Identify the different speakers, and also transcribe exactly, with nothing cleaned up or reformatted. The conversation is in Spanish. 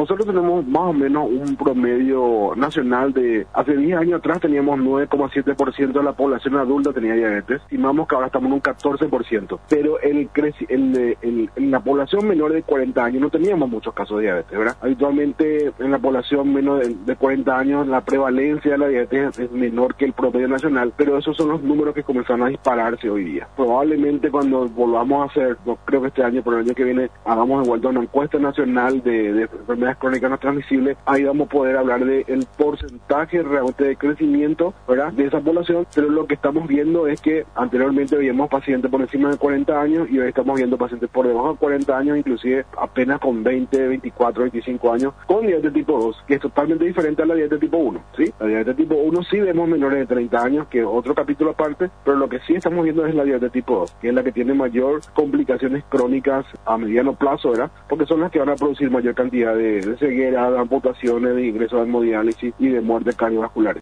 Speaker 1: nosotros tenemos más o menos un promedio nacional de, hace diez años atrás teníamos nueve coma siete por ciento de la población adulta tenía diabetes, estimamos que ahora estamos en un catorce por ciento, pero el, creci el, el, en la población menor de cuarenta años no teníamos muchos casos de diabetes, ¿verdad? Habitualmente en la población menos de, de cuarenta años la prevalencia de la diabetes es menor que el promedio nacional, pero esos son los números que comenzaron a dispararse hoy día. Probablemente cuando volvamos a hacer, no creo que este año, pero el año que viene, hagamos de vuelta una encuesta nacional de, de enfermedades crónicas no transmisibles, ahí vamos a poder hablar del porcentaje realmente de crecimiento, ¿verdad?, de esa población, pero lo que estamos viendo es que anteriormente veíamos pacientes por encima de cuarenta años y hoy estamos viendo pacientes por debajo de cuarenta años, inclusive apenas con veinte, veinticuatro, veinticinco años, con diabetes tipo dos, que es totalmente diferente a la diabetes tipo uno, ¿sí? La diabetes tipo uno sí vemos menores de treinta años, que es otro capítulo aparte, pero lo que sí estamos viendo es la diabetes tipo dos, que es la que tiene mayor complicaciones crónicas a mediano plazo, ¿verdad?, porque son las que van a producir mayor cantidad de, de ceguera, de amputaciones, de ingresos de hemodiálisis y de muertes cardiovasculares.